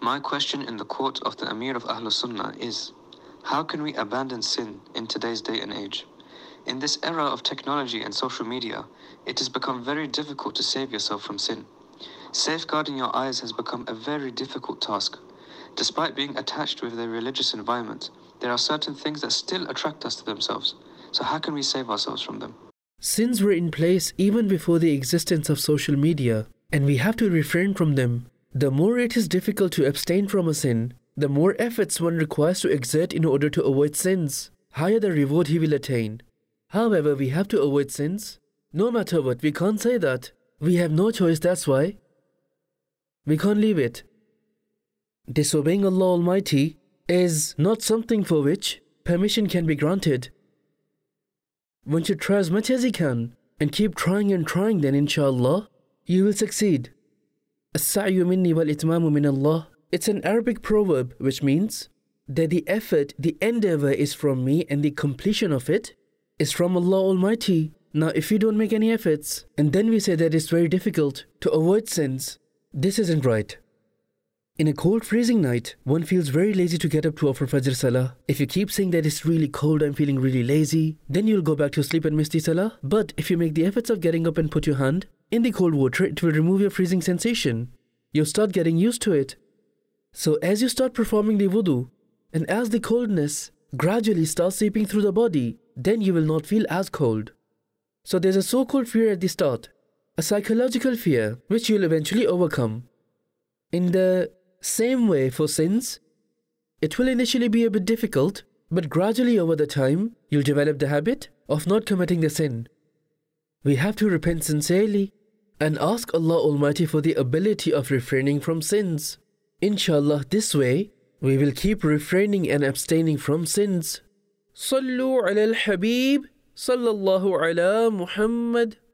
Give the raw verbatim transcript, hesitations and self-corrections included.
My question in the court of the Amir of Ahlul Sunnah is, how can we abandon sin in today's day and age? In this era of technology and social media, it has become very difficult to save yourself from sin. Safeguarding your eyes has become a very difficult task. Despite being attached with a religious environment, there are certain things that still attract us to themselves. So how can we save ourselves from them? Sins were in place even before the existence of social media, and we have to refrain from them. The more it is difficult to abstain from a sin, the more efforts one requires to exert in order to avoid sins, higher the reward he will attain. However, we have to avoid sins. No matter what, we can't say that. We have no choice, that's why. We can't leave it. Disobeying Allah Almighty is not something for which permission can be granted. One should try as much as he can and keep trying and trying, then inshallah, you will succeed. As-sa'yu minni wal itmamu min Allah. It's an Arabic proverb which means that the effort, the endeavor is from me and the completion of it is from Allah Almighty. Now if we don't make any efforts and then we say that it's very difficult to avoid sins, this isn't right. In a cold freezing night, one feels very lazy to get up to offer Fajr Salah. If you keep saying that it's really cold, I'm feeling really lazy, then you'll go back to sleep and miss the Salah. But if you make the efforts of getting up and put your hand in the cold water, it will remove your freezing sensation. You'll start getting used to it. So as you start performing the wudu, and as the coldness gradually starts seeping through the body, then you will not feel as cold. So there's a so-called fear at the start, a psychological fear which you'll eventually overcome. In the same way for sins, it will initially be a bit difficult, but gradually over the time, you'll develop the habit of not committing the sin. We have to repent sincerely and ask Allah Almighty for the ability of refraining from sins. Inshallah, this way, we will keep refraining and abstaining from sins. Sallu ala al-Habib, sallallahu ala Muhammad.